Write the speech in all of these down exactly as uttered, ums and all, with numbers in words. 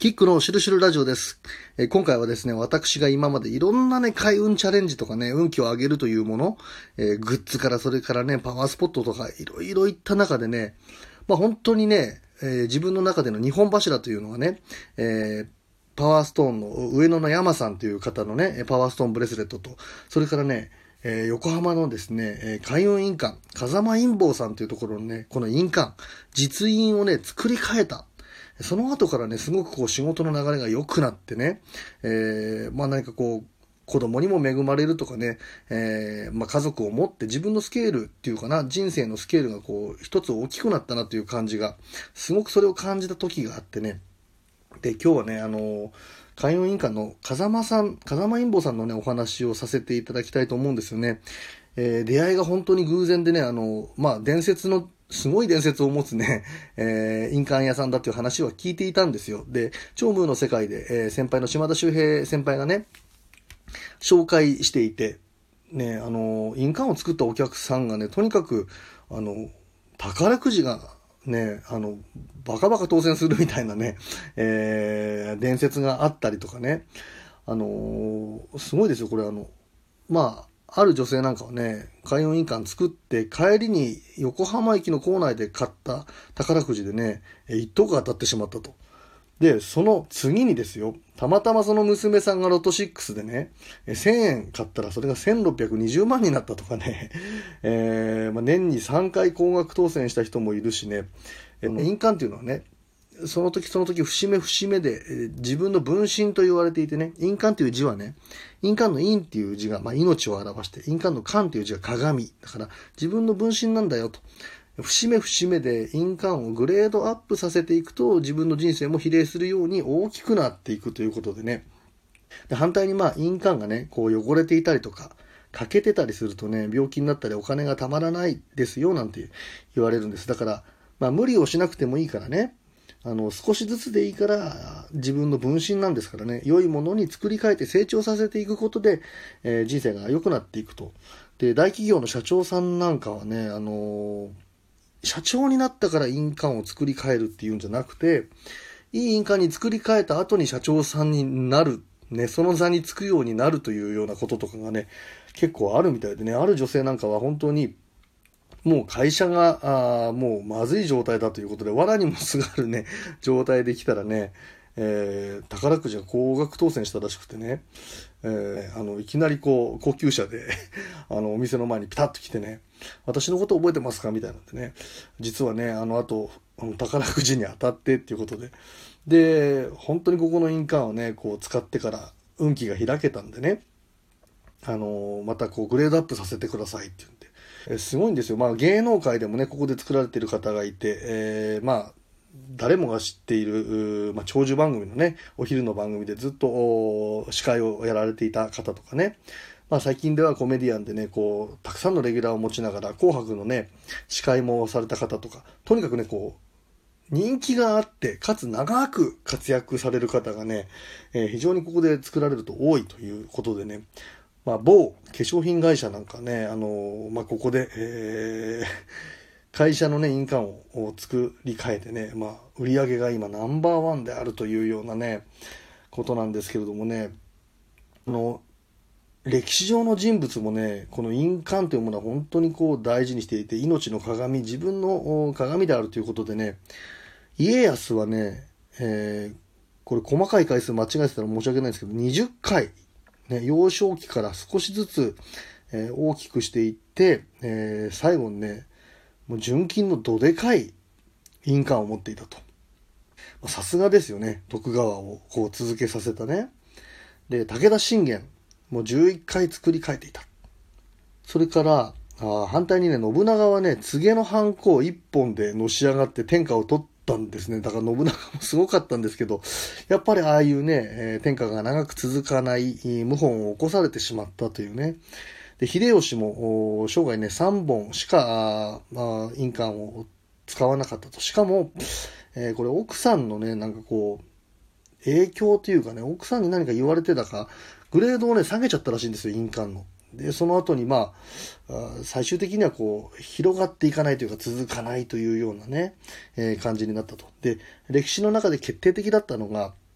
キックのシュルシュルラジオです。えー今回はですね、私が今までいろんなね、開運チャレンジとかね、運気を上げるというもの、えーグッズからそれからね、パワースポットとかいろいろいった中でね、まあ本当にね、えー自分の中での二本柱というのはね、えーパワーストーンの上野の山さんという方のね、パワーストーンブレスレットと、それからね、えー横浜のですね、えー開運印鑑、風間印坊さんというところのね、この印鑑、実印をね、作り変えた。その後からね、すごくこう仕事の流れが良くなってね、えー、まあ何かこう、子供にも恵まれるとかね、えー、まあ家族を持って自分のスケールっていうかな、人生のスケールがこう、一つ大きくなったなという感じが、すごくそれを感じた時があってね。で、今日はね、あの、開運印鑑の風間さん、風間印坊さんのね、お話をさせていただきたいと思うんですよね。えー出会いが本当に偶然でね、あの、まあ、伝説の、すごい伝説を持つね、えー印鑑屋さんだっていう話は聞いていたんですよ。で、長夢の世界で、えー先輩の島田秀平先輩がね、紹介していて、ね、あの、印鑑を作ったお客さんがね、とにかく、あの、宝くじが、ね、あの、バカバカ当選するみたいなね、えー伝説があったりとかね、あの、すごいですよ、これあの、まあ、ある女性なんかはね、開運印鑑作って帰りに横浜駅の構内で買った宝くじでね、え一等が当たってしまったと。で、その次にですよ、たまたまその娘さんがロトろくでね、えせんえん買ったらそれがせんろっぴゃくにじゅうまんになったとかね、えーまあ、年にさんかい高額当選した人もいるしね、え印鑑っていうのはね、その時その時節目節目で、えー自分の分身と言われていてね、印鑑という字はね、印鑑の印っていう字が、まあ、命を表して、印鑑の鑑という字が鏡。だから自分の分身なんだよと。節目節目で印鑑をグレードアップさせていくと自分の人生も比例するように大きくなっていくということでね。で反対にまあ印鑑がね、こう汚れていたりとか、欠けてたりするとね、病気になったりお金がたまらないですよなんて言われるんです。だから、まあ無理をしなくてもいいからね、あの、少しずつでいいから自分の分身なんですからね、良いものに作り変えて成長させていくことで、えー人生が良くなっていくと。で、大企業の社長さんなんかはね、あのー社長になったから印鑑を作り変えるっていうんじゃなくて、いい印鑑に作り変えた後に社長さんになる、ね、その座につくようになるというようなこととかがね、結構あるみたいでね、ある女性なんかは本当に、もう会社が、あーもうまずい状態だということで、藁にもすがるね、状態できたらね、えー宝くじが高額当選したらしくてね、えーあの、いきなりこう、高級車で、あの、お店の前にピタッと来てね、私のこと覚えてますかみたいなんでね、実はね、あの後、あの宝くじに当たってっていうことで、で、本当にここの印鑑をね、こう使ってから運気が開けたんでね、あの、またこうグレードアップさせてくださいって言って、えすごいんですよ。まあ芸能界でもね、ここで作られている方がいて、えーまあ、誰もが知っている、うーまあ、長寿番組のね、お昼の番組でずっとお司会をやられていた方とかね、まあ最近ではコメディアンでね、こう、たくさんのレギュラーを持ちながら、紅白のね、司会もされた方とか、とにかくね、こう、人気があって、かつ長く活躍される方がね、えー非常にここで作られると多いということでね、まあ某化粧品会社なんかね、あのーまあここで、えー会社のね、印鑑をを作り変えてね、まあ、売り上げが今ナンバーワンであるというようなね、ことなんですけれどもね、あの、歴史上の人物もね、この印鑑というものは本当にこう大事にしていて、命の鏡、自分のお鏡であるということでね、家康はね、えーこれ細かい回数間違えてたら申し訳ないんですけど、にじゅっかい、ね、幼少期から少しずつ、えー大きくしていって、えー最後にね、もう純金のどでかい印鑑を持っていたと。さすがですよね。徳川をこう続けさせたね。で、武田信玄、もうじゅういっかい作り変えていた。それから、あ反対にね、信長はね、告げのハンコ一本でのし上がって天下を取ったんですね。だから信長もすごかったんですけど、やっぱりああいうね、えー天下が長く続かない謀反を起こされてしまったというね。で、秀吉もお生涯ね、さんぼんしか、あまあ、印鑑を使わなかったと。しかも、えーこれ奥さんのね、なんかこう、影響というかね、奥さんに何か言われてたか、グレードをね、下げちゃったらしいんですよ、印鑑の。で、その後にまあ、あ最終的にはこう、広がっていかないというか続かないというようなね、えー感じになったと。で、歴史の中で決定的だったのが、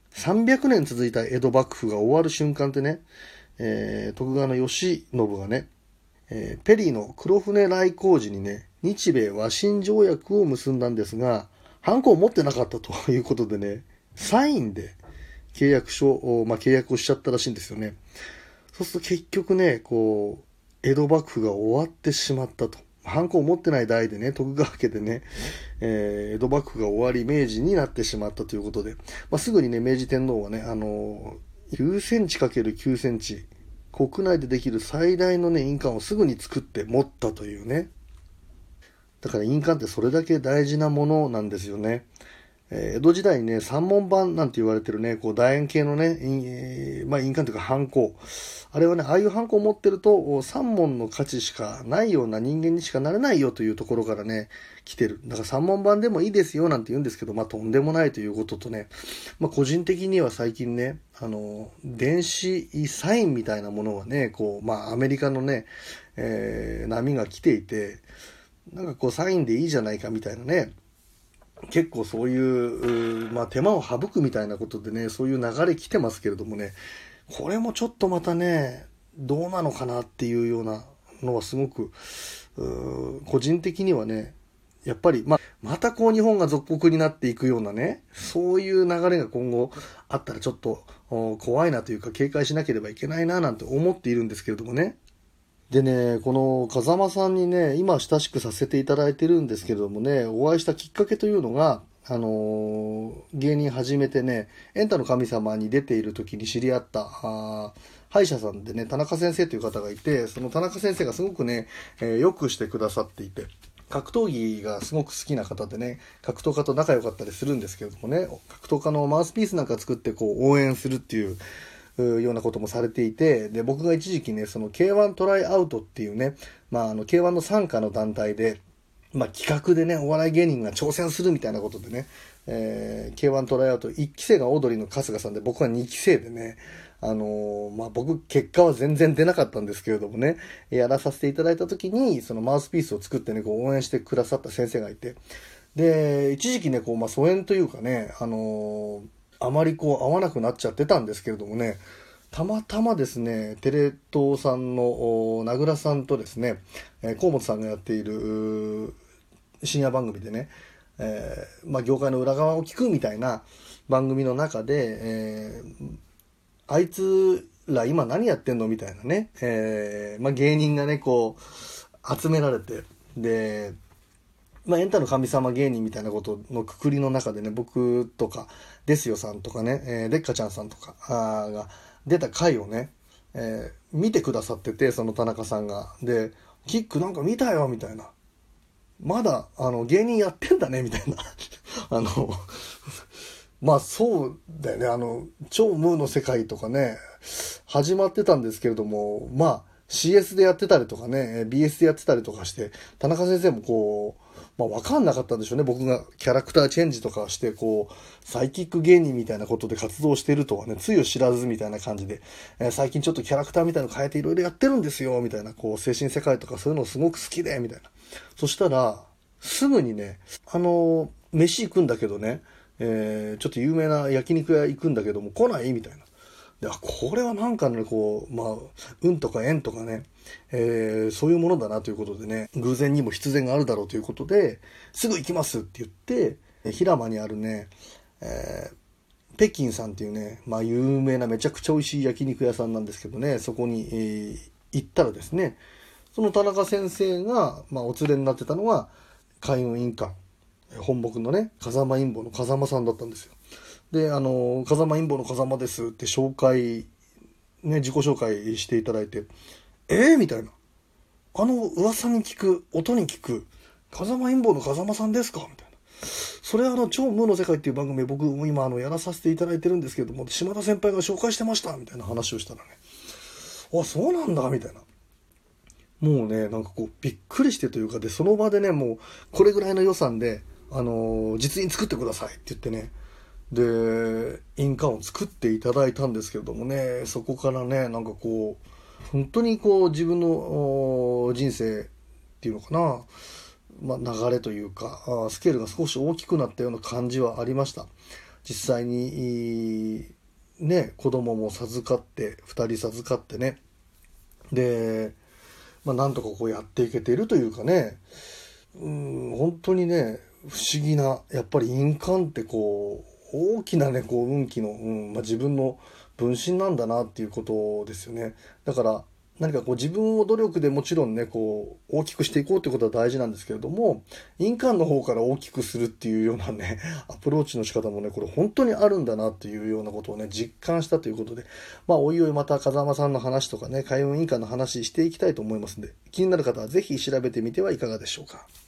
さんびゃくねん続いた江戸幕府が終わる瞬間ってね、えー、徳川の慶喜がね、えー、ペリーの黒船来航時にね、日米和親条約を結んだんですが、ハンコを持ってなかったということでね、サインで契約書を、まあ、契約をしちゃったらしいんですよね。そうすると結局ね、こう、江戸幕府が終わってしまったと。ハンコを持ってない代でね、徳川家でね、えー、江戸幕府が終わり明治になってしまったということで、まあ、すぐにね、明治天皇はね、あのー、きゅうセンチかけるきゅうセンチ、国内でできる最大のね、印鑑をすぐに作って持ったというね。だから印鑑ってそれだけ大事なものなんですよね。えー、江戸時代にね、三文版なんて言われてるね、こう楕円形のね、えー、まあ印鑑というかハンコ。あれはね、ああいうハンコを持ってると、三文の価値しかないような人間にしかなれないよというところからね、来てる。だから三文版でもいいですよなんて言うんですけど、まあとんでもないということとね、まあ個人的には最近ね、あの、電子サインみたいなものはね、こう、まあアメリカのね、えー、波が来ていて、なんかこうサインでいいじゃないかみたいなね、結構そういう、まあ手間を省くみたいなことでね、そういう流れ来てますけれどもね、これもちょっとまたね、どうなのかなっていうようなのはすごく、個人的にはね、やっぱり、ま、またこう日本が属国になっていくようなね、そういう流れが今後あったらちょっと怖いなというか警戒しなければいけないななんて思っているんですけれどもね。でね、この風間さんにね、今親しくさせていただいてるんですけれどもね、お会いしたきっかけというのが、あのー、芸人始めてね、エンタの神様に出ている時に知り合った、あ歯医者さんでね、田中先生という方がいて、その田中先生がすごくね、えー、よくしてくださっていて、格闘技がすごく好きな方でね、格闘家と仲良かったりするんですけれどもね、格闘家のマウスピースなんか作ってこう応援するっていう、ようなこともされていて、で、僕が一時期ね、その ケーワン トライアウトっていうね、まあ、あの ケーワン の傘下の団体で、まあ、企画でね、お笑い芸人が挑戦するみたいなことでね、えー、ケーワン トライアウトいっき生がオードリーの春日さんで、僕はにき生でね、あのー、まあ、僕、結果は全然出なかったんですけれどもね、やらさせていただいた時に、そのマウスピースを作ってね、こう応援してくださった先生がいて、で、一時期ね、こう、まあ、疎遠というかね、あのー、あまりこう合わなくなっちゃってたんですけれどもね、たまたまですね、テレ東さんの名倉さんとですね、河本さんがやっている深夜番組でね、えー、まあ業界の裏側を聞くみたいな番組の中で、えー、あいつら今何やってんのみたいなね、えー、まあ芸人がね、こう集められて、で、まあ、エンタの神様芸人みたいなことのくくりの中でね、僕とか、ですよさんとかね、えー、でっかちゃんさんとかあが出た回をね、えー、見てくださってて、その田中さんが。で、キックなんか見たよ、みたいな。まだ、あの、芸人やってんだね、みたいな。あの、まあそうだよね、あの、超ムーの世界とかね、始まってたんですけれども、まあ、シーエス でやってたりとかね、ビーエス でやってたりとかして、田中先生もこう、まあ分かんなかったんでしょうね。僕がキャラクターチェンジとかして、こう、サイキック芸人みたいなことで活動しているとはね、つゆ知らずみたいな感じで、えー、最近ちょっとキャラクターみたいなの変えていろいろやってるんですよ、みたいな、こう、精神世界とかそういうのすごく好きで、みたいな。そしたら、すぐにね、あの、飯行くんだけどね、えー、ちょっと有名な焼肉屋行くんだけども来ないみたいな。で、あ、これはなんかね、こう、まあ、運とか縁とかね、えー、そういうものだなということでね、偶然にも必然があるだろうということで、すぐ行きますって言って、平間にあるね、えー、北京さんっていうね、まあ有名なめちゃくちゃ美味しい焼肉屋さんなんですけどね、そこに、えー、行ったらですね、その田中先生が、まあお連れになってたのが、開運印鑑、本牧のね、風間印坊の風間さんだったんですよ。で、あの、風間印坊の風間ですって紹介、ね、自己紹介していただいて、えーみたいな。あの噂に聞く、音に聞く、風間印坊の風間さんですかみたいな。それあの、超無の世界っていう番組僕も今あの、やらさせていただいてるんですけども、島田先輩が紹介してましたみたいな話をしたらね、あ、そうなんだみたいな。もうね、なんかこう、びっくりしてというかで、その場でね、もう、これぐらいの予算で、あのー、実印作ってくださいって言ってね、で、印鑑を作っていただいたんですけれどもね、そこからね、なんかこう、本当にこう、自分の人生っていうのかな、まあ、流れというか、スケールが少し大きくなったような感じはありました。 実際にね子供も授かってふたり授かってね、で、まあ、なんとかこうやっていけているというかね、うん、本当にね不思議な、やっぱり印鑑ってこう大きなねこう運気の、うんまあ、自分の分身なんだなっていうことですよね。だから何かこう自分を努力でもちろんねこう大きくしていこうということは大事なんですけれども、印鑑の方から大きくするっていうようなねアプローチの仕方もねこれ本当にあるんだなっていうようなことをね実感したということで、まあおいおいまた風間さんの話とかね開運印鑑の話していきたいと思いますんで、気になる方はぜひ調べてみてはいかがでしょうか。